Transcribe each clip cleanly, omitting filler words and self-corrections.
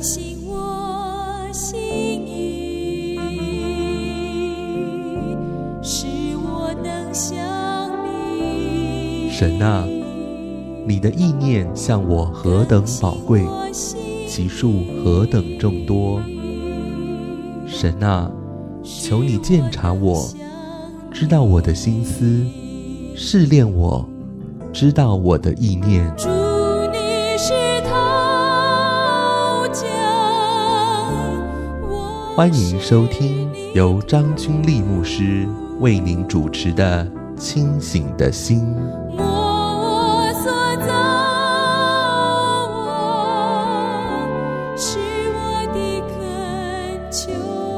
醒我心意，使我能想你。 神啊，你的意念向我何等宝贵，其数何等众多。神啊，求你鉴察我，知道我的心思，试炼我，知道我的意念。 主，你是陶匠， 欢迎收听由张君丽牧师为您主持的《清醒的心》。 我所造，是我的恳求。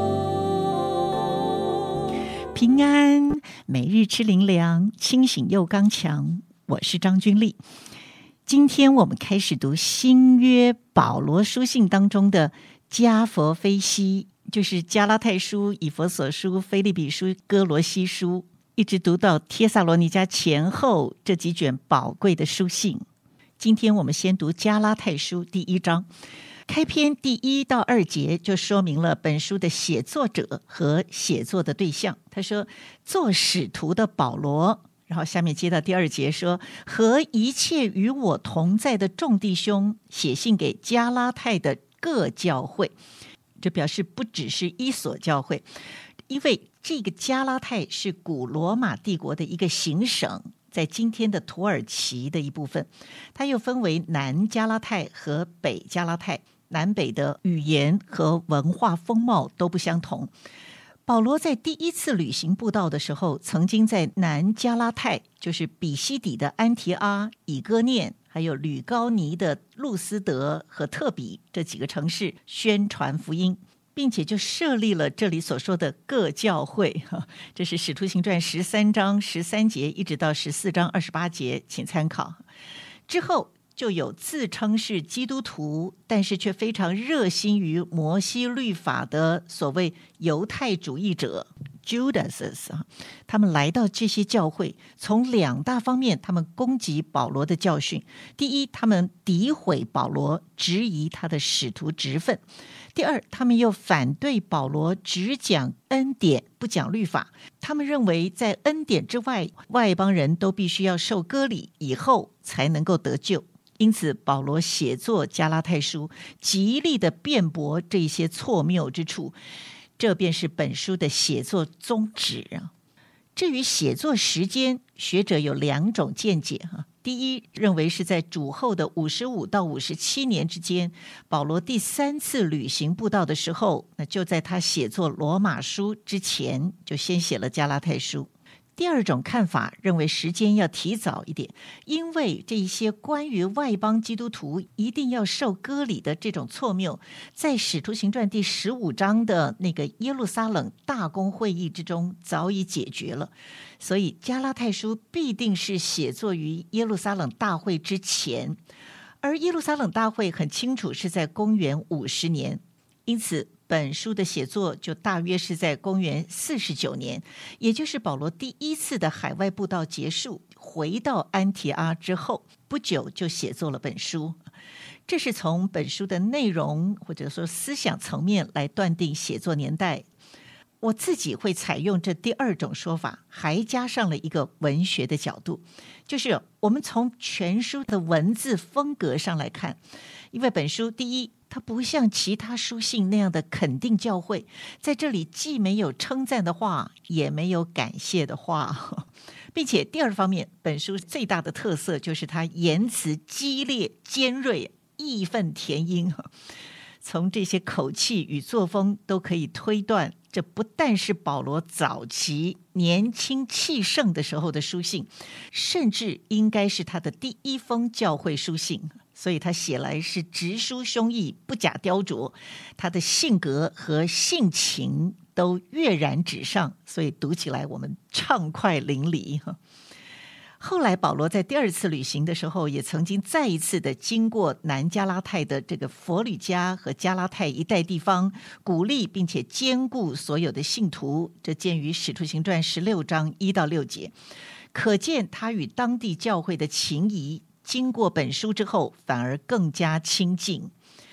平安，每日吃灵粮，清醒又刚强。我是张君丽。今天我们开始读新约保罗书信当中的加佛非西，就是加拉太书、以弗所书、腓立比书、哥罗西书，一直读到帖撒罗尼迦前后这几卷宝贵的书信。今天我们先读加拉太书第1章，开篇第1到2节就说明了本书的写作者和写作的对象。他说，做使徒的保罗，然后下面接到第2节说，和一切与我同在的众弟兄写信给加拉太的各教会。这表示不只是一所教会，因为这个加拉太是古罗马帝国的一个行省，在今天的土耳其的一部分。它又分为南加拉太和北加拉太，南北的语言和文化风貌都不相同。保罗在第一次旅行布道的时候，曾经在南加拉太，就是比西底的安提阿、以哥念，还有吕高尼的路斯德和特比这几个城市宣传福音，并且就设立了这里所说的各教会。这是使徒行传13章13节一直到14章28节，请参考。之后就有自称是基督徒，但是却非常热心于摩西律法的所谓犹太主义者 Judases， 他们来到这些教会，从2大方面他们攻击保罗的教训。第一，他们诋毁保罗，质疑他的使徒职分；第二，他们又反对保罗只讲恩典不讲律法。他们认为在恩典之外，外邦人都必须要受割礼以后才能够得救。因此保罗写作加拉太书，极力的辩驳这些错谬之处，这便是本书的写作宗旨。至于写作时间，学者有2种见解。第一，认为是在主后的55到57年之间，保罗第3次旅行布道的时候，那就在他写作罗马书之前，就先写了加拉太书。第二种看法认为时间要提早一点，因为这一些关于外邦基督徒一定要受割礼的这种错谬，在使徒行传第15章的那个耶路撒冷大公会议之中早已解决了，所以加拉太书必定是写作于耶路撒冷大会之前，而耶路撒冷大会很清楚是在公元50年，因此本书的写作就大约是在公元49年，也就是保罗第1次的海外布道结束，回到安提阿之后不久就写作了本书。这是从本书的内容或者说思想层面来断定写作年代。我自己会采用这第2种说法，还加上了一个文学的角度，就是我们从全书的文字风格上来看，因为本书第一，它不像其他书信那样的肯定教会，在这里既没有称赞的话，也没有感谢的话，并且第2方面，本书最大的特色就是它言辞激烈尖锐，义愤填膺。从这些口气与作风都可以推断，这不但是保罗早期年轻气盛的时候的书信，甚至应该是他的第1封教会书信，所以他写来是直抒胸臆，不假雕琢，他的性格和性情都跃然纸上，所以读起来我们畅快淋漓。后来保罗在第2次旅行的时候，也曾经再一次的经过南加拉太的这个佛吕加和加拉太一带地方，鼓励并且兼顾所有的信徒，这见于使徒行传16章1到6节，可见他与当地教会的情谊经过本书之后反而更加亲近。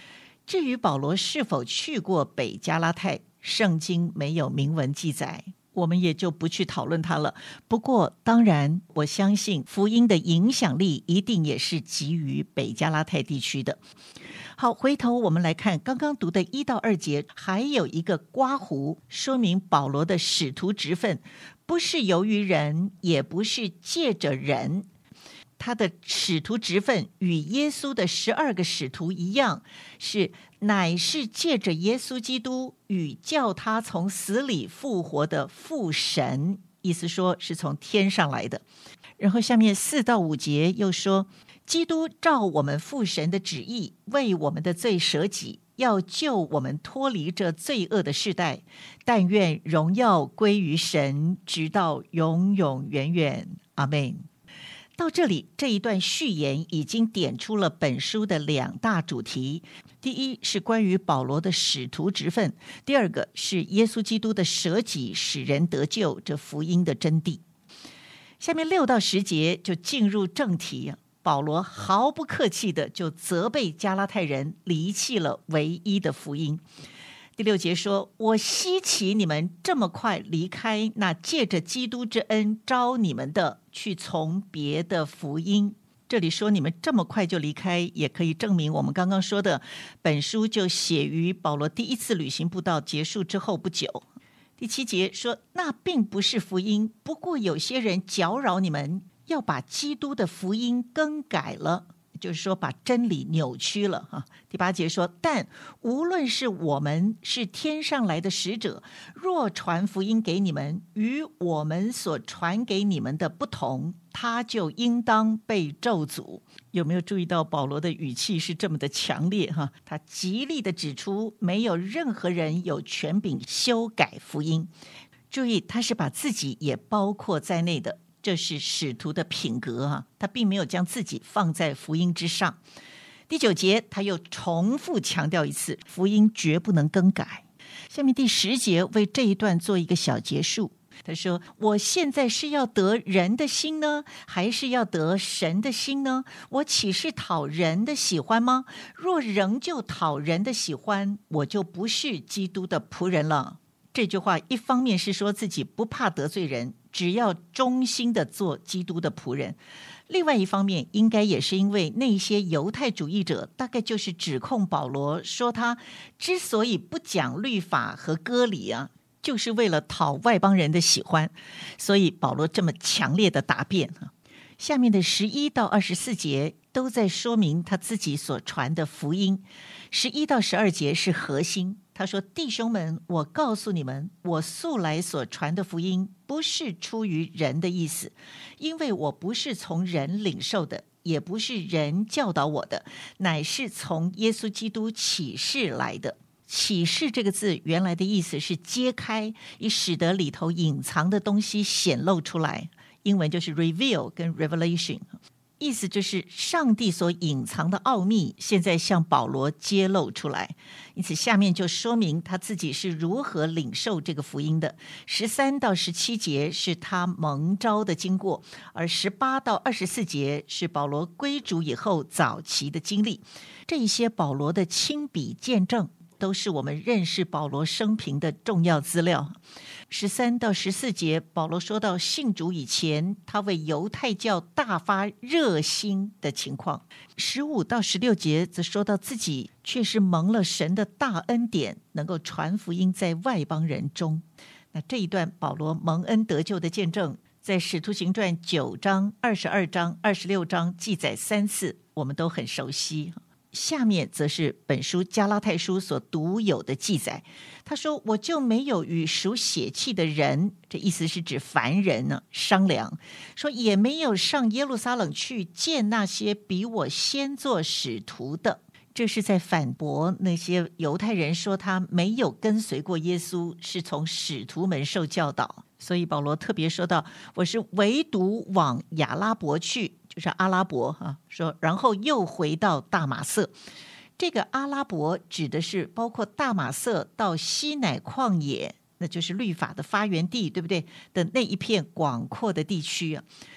至于保罗是否去过北加拉太，圣经没有明文记载，我们也就不去讨论它了。不过当然我相信福音的影响力一定也是给予北加拉太地区的。好，回头我们来看刚刚读的1到2节，还有一个括弧，说明保罗的使徒职分不是由于人，也不是借着人。他的使徒职分与耶稣的12个使徒一样，乃是借着耶稣基督与叫他从死里复活的父神，意思说是从天上来的。然后下面4到5节又说，基督照我们父神的旨意，为我们的罪舍己，要救我们脱离这罪恶的世代。但愿荣耀归于神，直到永永远远。阿们。到这里，这一段序言已经点出了本书的2大主题。第一是关于保罗的使徒职分，第二个是耶稣基督的舍己使人得救，这福音的真谛。下面6到10节就进入正题，保罗毫不客气的就责备加拉太人离弃了唯一的福音。第6节说，我稀奇你们这么快离开那借着基督之恩招你们的，去从别的福音。这里说你们这么快就离开，也可以证明我们刚刚说的，本书就写于保罗第一次旅行布道结束之后不久。第7节说，那并不是福音，不过有些人搅扰你们，要把基督的福音更改了，就是说把真理扭曲了。第8节说，但无论是我们是天上来的使者，若传福音给你们，与我们所传给你们的不同，他就应当被咒诅。有没有注意到保罗的语气是这么的强烈？他极力的指出，没有任何人有权柄修改福音。注意，他是把自己也包括在内的，这是使徒的品格，他并没有将自己放在福音之上。第9节他又重复强调一次，福音绝不能更改。下面第10节为这一段做一个小结束，他说，我现在是要得人的心呢，还是要得神的心呢？我岂是讨人的喜欢吗？若仍旧讨人的喜欢，我就不是基督的仆人了。这句话一方面是说自己不怕得罪人，只要忠心的做基督的仆人，另外一方面应该也是因为那些犹太主义者大概就是指控保罗说，他之所以不讲律法和割礼就是为了讨外邦人的喜欢，所以保罗这么强烈的答辩。下面的11到24节都在说明他自己所传的福音。11到12节是核心，他说，弟兄们，我告诉你们，我素来所传的福音不是出于人的意思，因为我不是从人领受的，也不是人教导我的，乃是从耶稣基督启示来的。启示这个字原来的意思是揭开，以使得里头隐藏的东西显露出来，英文就是 reveal 跟 revelation， 意思就是上帝所隐藏的奥秘现在向保罗揭露出来。因此下面就说明他自己是如何领受这个福音的。13到17节是他蒙召的经过，而18到24节是保罗归主以后早期的经历。这一些保罗的亲笔见证都是我们认识保罗生平的重要资料。13到14节保罗说到信主以前他为犹太教大发热心的情况。15到16节则说到自己却是蒙了神的大恩典，能够传福音在外邦人中。那这一段保罗蒙恩得救的见证在使徒行传9章、22章、26章记载3次，我们都很熟悉。下面则是本书加拉太书所独有的记载。他说，我就没有与属血气的人，这意思是指凡人商量，说也没有上耶路撒冷去见那些比我先做使徒的。这是在反驳那些犹太人说他没有跟随过耶稣，是从使徒们受教导。所以保罗特别说到，我是唯独往亚拉伯去，就是阿拉伯说，然后又回到大马色。这个阿拉伯指的是包括大马色到西乃旷野，那就是律法的发源地，对不对？的那一片广阔的地区。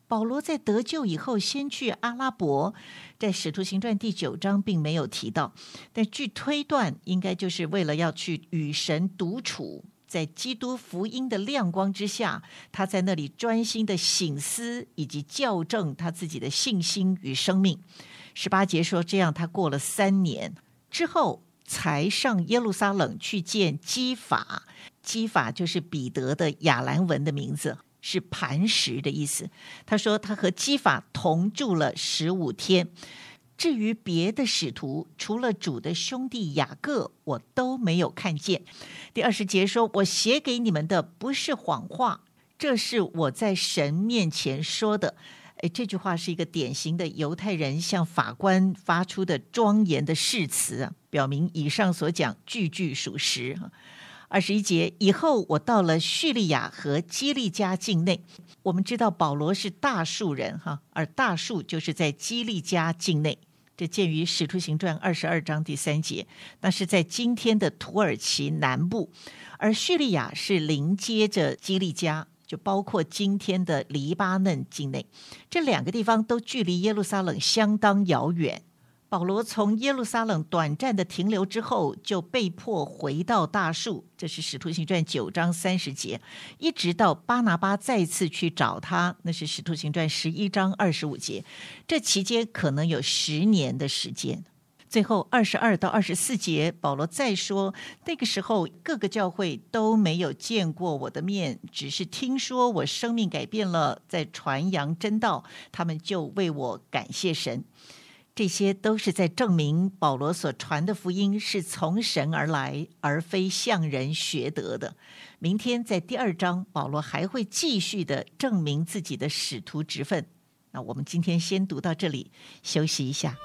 保罗在得救以后先去阿拉伯，在使徒行传第9章并没有提到，但据推断应该就是为了要去与神独处，在基督福音的亮光之下，他在那里专心的省思以及校正他自己的信心与生命。18节说，这样他过了3年之后才上耶路撒冷去见基法。基法就是彼得的亚兰文的名字，是磐石的意思。他说他和基法同住了15天。至于别的使徒，除了主的兄弟雅各，我都没有看见。第20节说，我写给你们的不是谎话，这是我在神面前说的。这句话是一个典型的犹太人向法官发出的庄严的誓词，表明以上所讲句句属实。21节，以后我到了叙利亚和基利家境内。我们知道保罗是大数人，而大数就是在基利家境内，这见于使徒行传22章第3节，那是在今天的土耳其南部，而叙利亚是临接着基利家，就包括今天的黎巴嫩境内，这2个地方都距离耶路撒冷相当遥远。保罗从耶路撒冷短暂的停留之后，就被迫回到大数，这是使徒行传9章30节，一直到巴拿巴再次去找他，那是使徒行传11章25节，这期间可能有10年的时间。最后22到24节，保罗再说，那个时候各个教会都没有见过我的面，只是听说我生命改变了，在传扬真道，他们就为我感谢神。这些都是在证明保罗所传的福音是从神而来，而非向人学得的。明天在第2章，保罗还会继续的证明自己的使徒职分。那我们今天先读到这里，休息一下。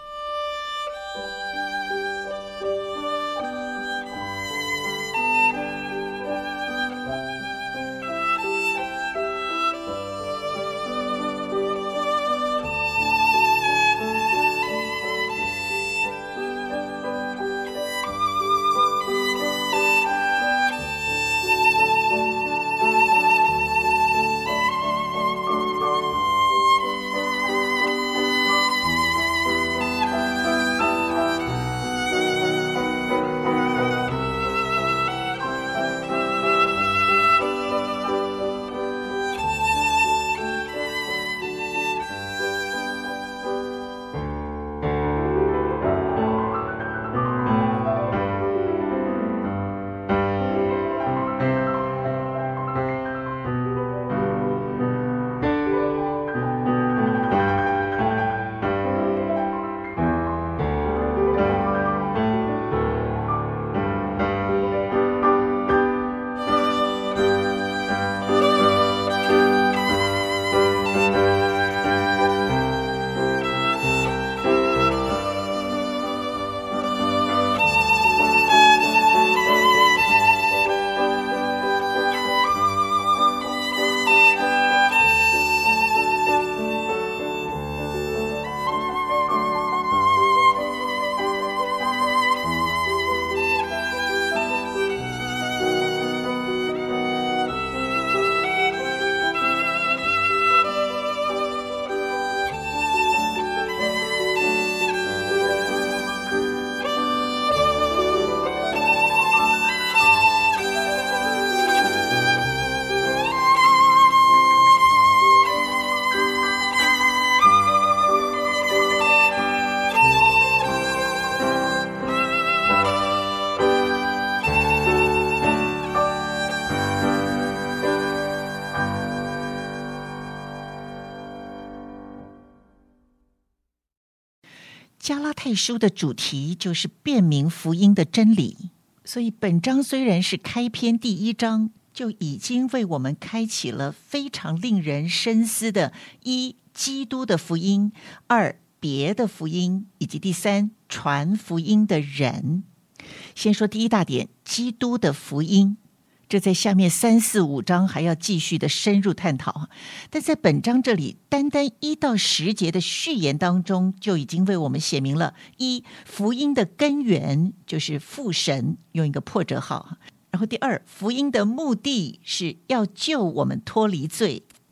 加拉太书的主题就是辨明福音的真理，所以本章虽然是开篇第1章，就已经为我们开启了非常令人深思的1基督的福音，2别的福音，以及第3传福音的人。先说第一大点，基督的福音，这在下面3、4、5章还要继续的深入探讨，但在本章这里单单1到10节的序言当中，就已经为我们写明了1福音的根源就是父神，用一个破折号。然后第2，福音的目的是要救我们脱离罪。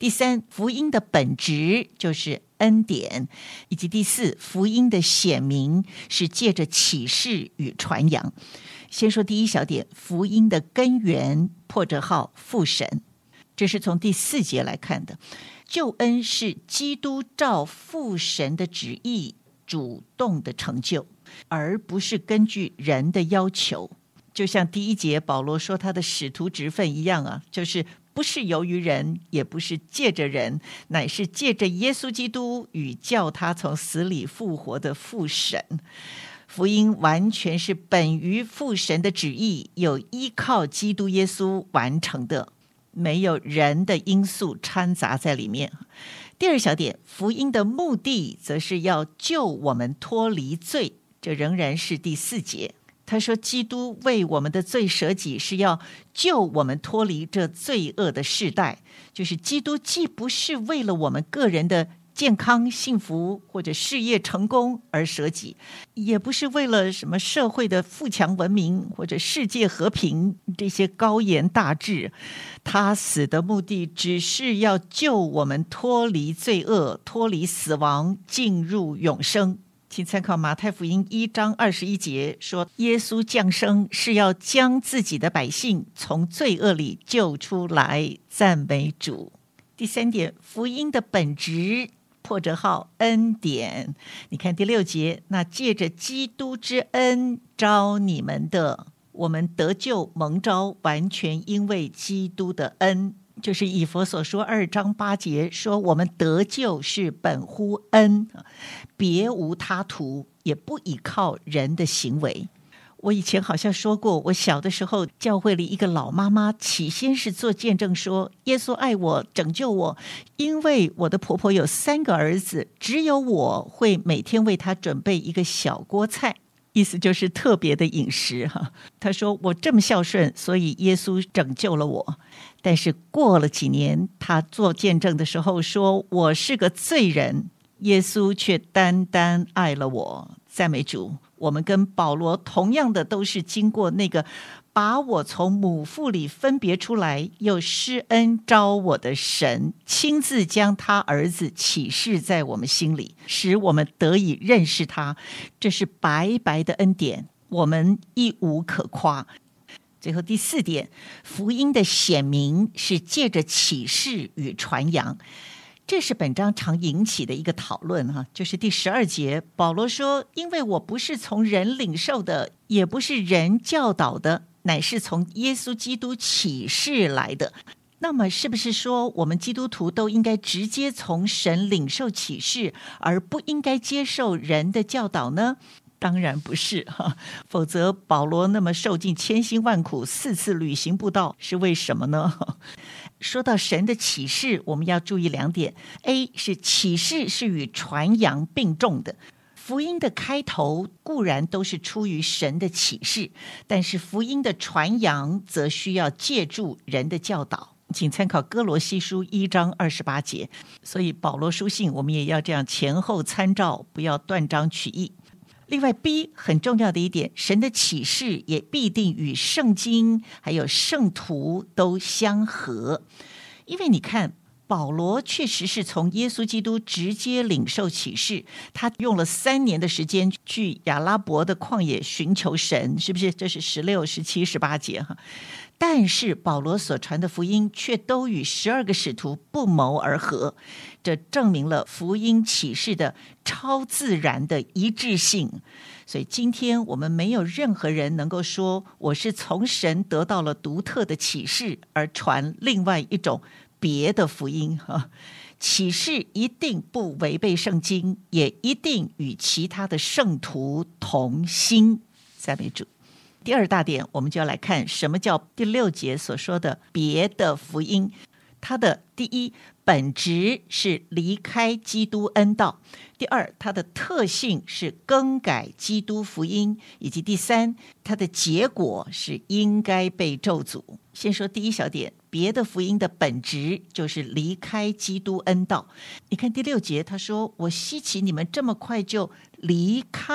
第三，福音的本质就是恩典，以及第四，福音的显明是借着启示与传扬。先说第一小点，福音的根源，破折号父神，这是从第4节来看的。救恩是基督照父神的旨意主动的成就，而不是根据人的要求。就像第1节保罗说他的使徒职分一样啊，就是不是由于人，也不是借着人，乃是借着耶稣基督与叫他从死里复活的父神。福音完全是本于父神的旨意，有依靠基督耶稣完成的，没有人的因素掺杂在里面。第2小点，福音的目的则是要救我们脱离罪，这仍然是第4节。他说基督为我们的罪舍己，是要救我们脱离这罪恶的世代。就是基督既不是为了我们个人的健康幸福或者事业成功而舍己，也不是为了什么社会的富强文明或者世界和平这些高言大志。他死的目的只是要救我们脱离罪恶，脱离死亡，进入永生。请参考马太福音1章21节说，耶稣降生是要将自己的百姓从罪恶里救出来，赞美主。第3点，福音的本质，破折号恩典。你看第6节，那借着基督之恩召你们的，我们得救蒙召，完全因为基督的恩。就是以弗所说2章8节说，我们得救是本乎恩，别无他途，也不依靠人的行为。我以前好像说过，我小的时候教会里一个老妈妈起先是做见证说，耶稣爱我，拯救我，因为我的婆婆有3个儿子，只有我会每天为她准备一个小锅菜，意思就是特别的饮食哈。她说我这么孝顺，所以耶稣拯救了我。但是过了几年，她做见证的时候说，我是个罪人，耶稣却单单爱了我，赞美主。我们跟保罗同样的，都是经过那个把我从母腹里分别出来，又施恩召我的神，亲自将他儿子启示在我们心里，使我们得以认识他。这是白白的恩典，我们一无可夸。最后第4点，福音的显明是借着启示与传扬。这是本章常引起的一个讨论就是第12节，保罗说，因为我不是从人领受的，也不是人教导的，乃是从耶稣基督启示来的。那么是不是说我们基督徒都应该直接从神领受启示，而不应该接受人的教导呢？当然不是否则保罗那么受尽千辛万苦4次旅行布道是为什么呢？说到神的启示，我们要注意2点。 A 是启示是与传扬并重的，福音的开头固然都是出于神的启示，但是福音的传扬则需要借助人的教导。请参考哥罗西书1章28节。所以保罗书信我们也要这样前后参照，不要断章取义。另外 B 很重要的一点，神的启示也必定与圣经还有圣徒都相合。因为你看保罗确实是从耶稣基督直接领受启示，他用了3年的时间去亚拉伯的旷野寻求神，是不是？这是16、17、18节但是保罗所传的福音却都与12个使徒不谋而合，这证明了福音启示的超自然的一致性。所以今天我们没有任何人能够说我是从神得到了独特的启示而传另外一种别的福音启示一定不违背圣经，也一定与其他的圣徒同心。赞美主。第2大点，我们就要来看什么叫第6节所说的别的福音。它的第一本质是离开基督恩道，第2它的特性是更改基督福音，以及第3它的结果是应该被咒诅。先说第1小点，别的福音的本质就是离开基督恩道。你看第6节他说，我稀奇你们这么快就离开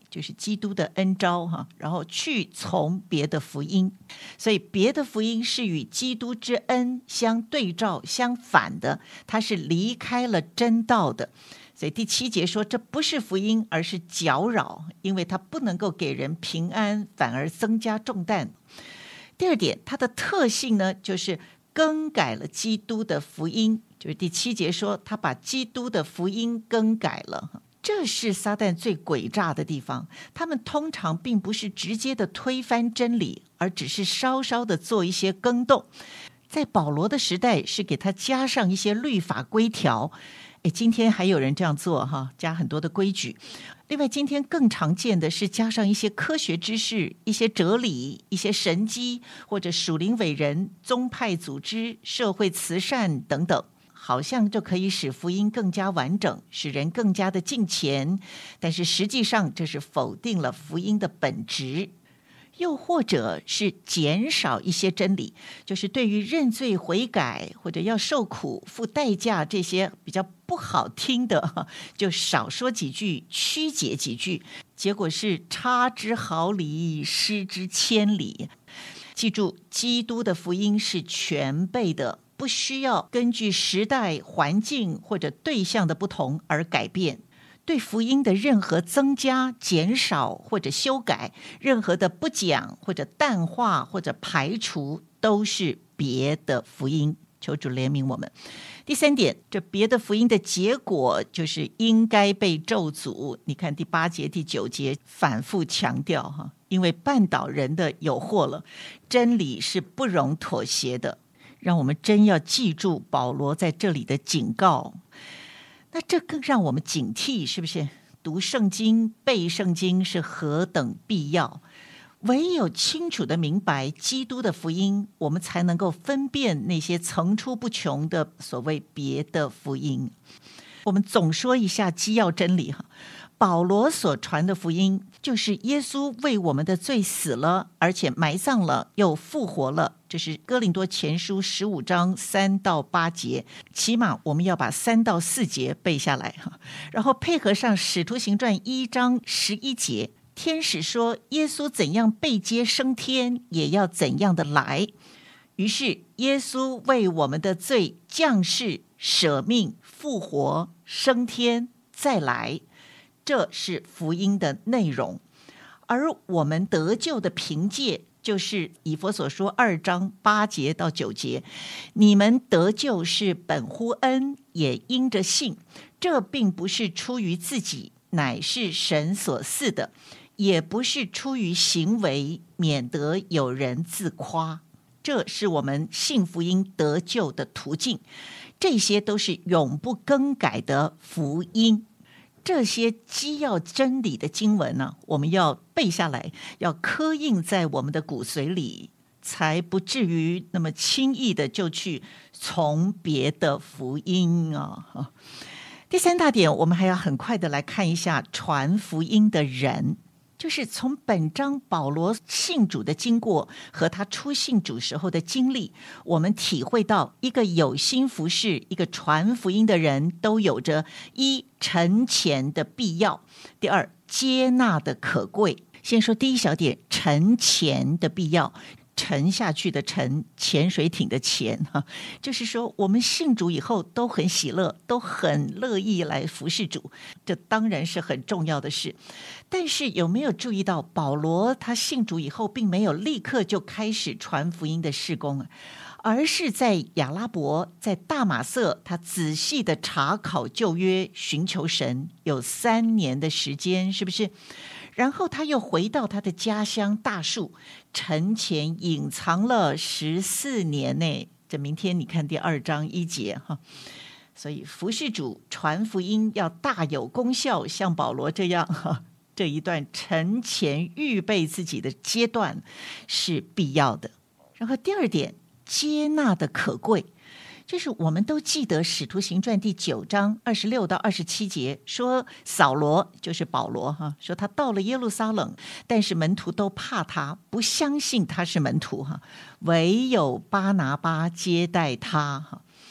就是基督的恩召哈，然后去从别的福音，所以别的福音是与基督之恩相对照相反的，它是离开了真道的。所以第7节说，这不是福音，而是搅扰，因为它不能够给人平安，反而增加重担。第二点，它的特性呢，就是更改了基督的福音，就是第7节说，他把基督的福音更改了。这是撒旦最诡诈的地方，他们通常并不是直接的推翻真理，而只是稍稍的做一些更动。在保罗的时代，是给他加上一些律法规条。今天还有人这样做哈，加很多的规矩。另外，今天更常见的是加上一些科学知识、一些哲理、一些神迹，或者属灵伟人、宗派组织、社会慈善等等，好像就可以使福音更加完整，使人更加的敬虔。但是实际上，这是否定了福音的本质。又或者是减少一些真理，就是对于认罪悔改或者要受苦付代价这些比较不好听的，就少说几句，曲解几句，结果是差之毫厘，失之千里。记住，基督的福音是全备的，不需要根据时代环境或者对象的不同而改变。对福音的任何增加、减少或者修改，任何的不讲或者淡化或者排除，都是别的福音。求主怜悯我们。第3点，这别的福音的结果就是应该被咒诅。你看第8节、第9节反复强调哈，因为绊倒人的有祸了，真理是不容妥协的。让我们真要记住保罗在这里的警告。那这更让我们警惕，是不是？读圣经、背圣经是何等必要！唯有清楚的明白基督的福音，我们才能够分辨那些层出不穷的所谓别的福音。我们总说一下基要真理哈。保罗所传的福音就是耶稣为我们的罪死了，而且埋葬了，又复活了。这是哥林多前书15章3到8节，起码我们要把3到4节背下来哈，然后配合上使徒行传1章11节，天使说耶稣怎样被接升天，也要怎样的来。于是耶稣为我们的罪降世、舍命、复活、升天、再来。这是福音的内容，而我们得救的凭借就是以弗所书2章8节到9节，你们得救是本乎恩，也因着信，这并不是出于自己，乃是神所赐的，也不是出于行为，免得有人自夸。这是我们信福音得救的途径，这些都是永不更改的福音。这些基要真理的经文呢，我们要背下来，要刻印在我们的骨髓里，才不至于那么轻易的就去从别的福音啊。第3大点，我们还要很快的来看一下传福音的人，就是从本章保罗信主的经过和他初信主时候的经历，我们体会到一个有心服侍、一个传福音的人都有着1沉潜的必要，第2接纳的可贵。先说第1小点，沉潜的必要。沉下去的沉，潜水艇的潜哈，就是说我们信主以后都很喜乐，都很乐意来服侍主，这当然是很重要的事。但是有没有注意到保罗他信主以后并没有立刻就开始传福音的事工，而是在亚拉伯，在大马色，他仔细的查考旧约，寻求神，有3年的时间，是不是？然后他又回到他的家乡大树，沉潜隐藏了14年呢。这明天你看第2章1节哈。所以服侍主传福音要大有功效，像保罗这样哈，这一段沉潜预备自己的阶段是必要的。然后第2点，接纳的可贵。就是我们都记得使徒行传第9章26到27节，说扫罗就是保罗哈，说他到了耶路撒冷，但是门徒都怕他，不相信他是门徒哈，唯有巴拿巴接待他哈。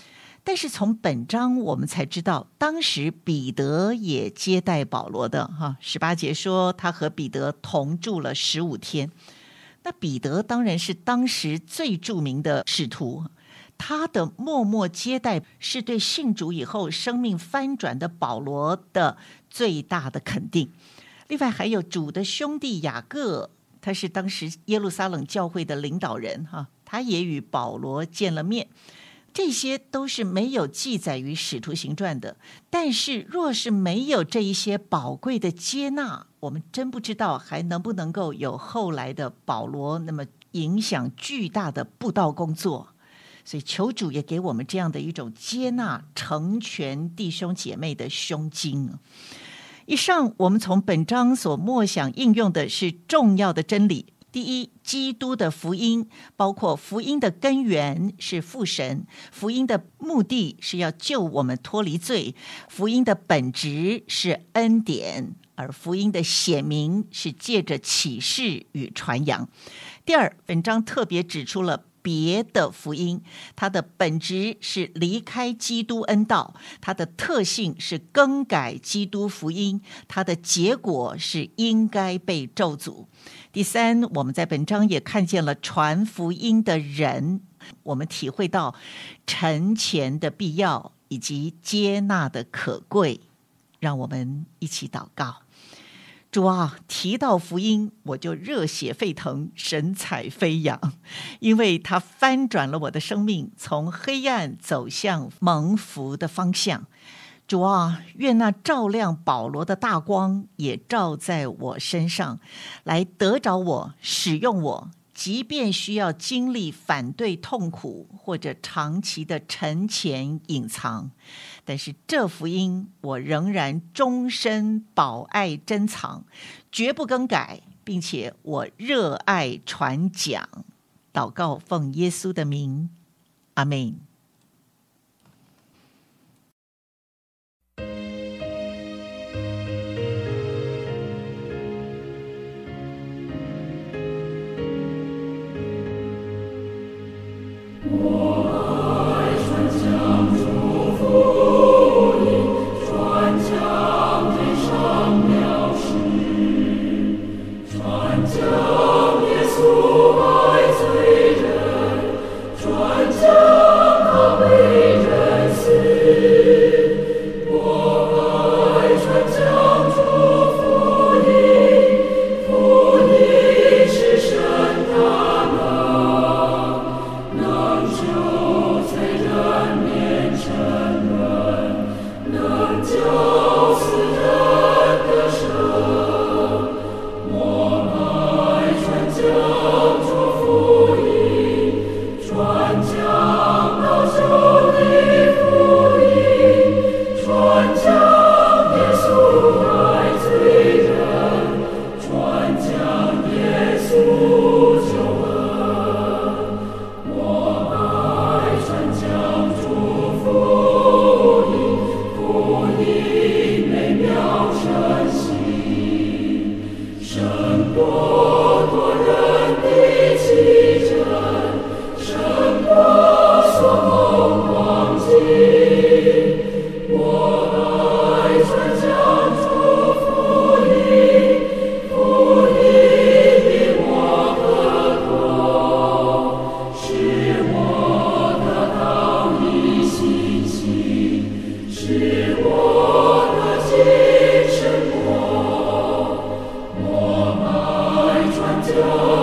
但是从本章我们才知道，当时彼得也接待保罗的18节说他和彼得同住了15天。那彼得当然是当时最著名的使徒，他的默默接待是对信主以后生命翻转的保罗的最大的肯定。另外还有主的兄弟雅各，他是当时耶路撒冷教会的领导人他也与保罗见了面。这些都是没有记载于使徒行传的，但是若是没有这一些宝贵的接纳，我们真不知道还能不能够有后来的保罗那么影响巨大的布道工作。所以求主也给我们这样的一种接纳成全弟兄姐妹的胸襟。以上我们从本章所默想应用的是重要的真理。第一，基督的福音，包括福音的根源是父神，福音的目的是要救我们脱离罪，福音的本质是恩典，而福音的显明是借着启示与传扬。第二，本章特别指出了别的福音，它的本质是离开基督恩道，它的特性是更改基督福音，它的结果是应该被咒诅。第三，我们在本章也看见了传福音的人，我们体会到陈前的必要以及接纳的可贵。让我们一起祷告。主啊，提到福音，我就热血沸腾，神采飞扬，因为它翻转了我的生命，从黑暗走向蒙福的方向。主啊，愿那照亮保罗的大光也照在我身上，来得着我，使用我，即便需要经历反对、痛苦或者长期的沉潜隐藏，但是这福音我仍然终身保爱珍藏，绝不更改，并且我热爱传讲。祷告奉耶稣的名，阿们。 我爱传教。